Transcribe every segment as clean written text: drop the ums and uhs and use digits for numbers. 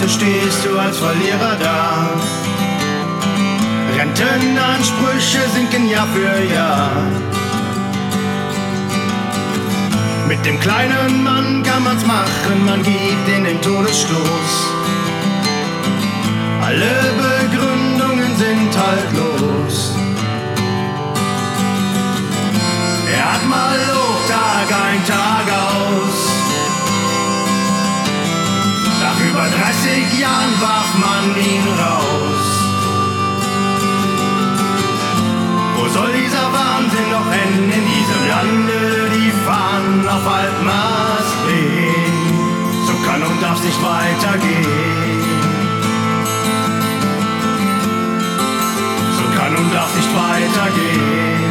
heute stehst du als Verlierer da. Rentenansprüche sinken Jahr für Jahr. Mit dem kleinen Mann kann man's machen, man gibt in den Todesstoß. Alle Begründungen sind haltlos. Er hat mal Hochtag ein, Tag aus. Nach über 30 Jahren warf man ihn raus. Wo soll dieser Wahnsinn noch enden in diesem Lande? Die Fahnen auf Halbmast wehen. So kann und darf's nicht weitergehen. So kann und darf's nicht weitergehen.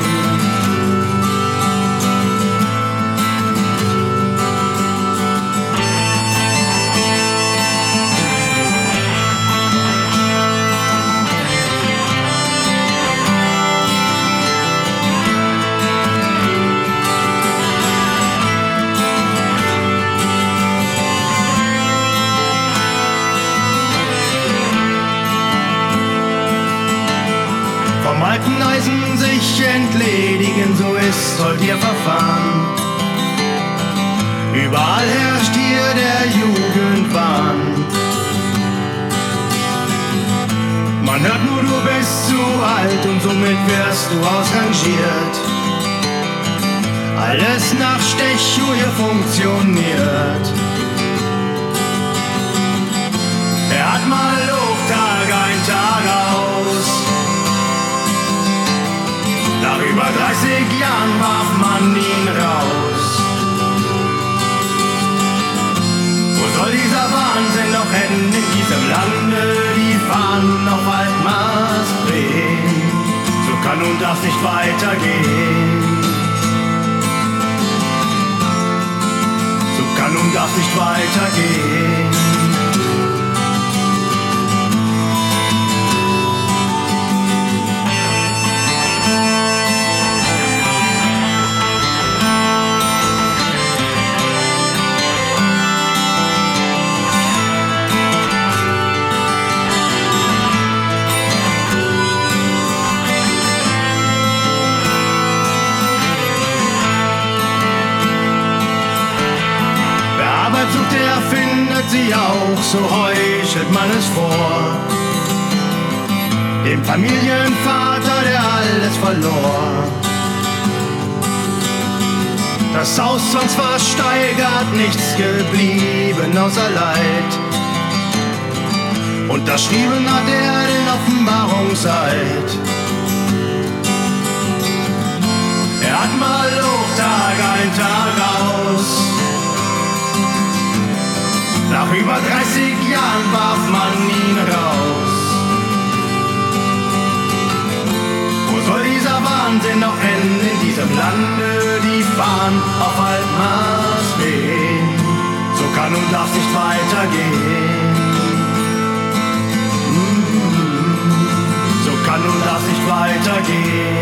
Vom alten Eisen sich entledigen, so ist sollt ihr verfahren. Überall herrscht hier der Jugendwahn. Man hört nur, du bist zu alt und somit wirst du ausrangiert. Alles nach Stechuhr hier funktioniert. Er hat mal Hochtag ein, Tag aus. Nach über 30 Jahren warf man ihn raus. Wo soll dieser Wahnsinn noch enden in diesem Lande? Die Fahnen auf Halbmast wehen. So kann und darf's nicht weitergehen. So kann und darf's nicht weitergehen. Sucht er, findet sie auch, so heuchelt man es vor. Dem Familienvater, der alles verlor. Das Haus sonst versteigert, nichts geblieben außer Leid. Unterschrieben hat er den Offenbarungseid. Er hat mal Hochtag ein, Tag aus. Nach über 30 Jahren warf man ihn raus. Wo soll dieser Wahnsinn noch enden in diesem Lande? Die Fahnen auf Halbmast wehen. So kann und darf's nicht weitergehen. So kann und darf's nicht weitergehen.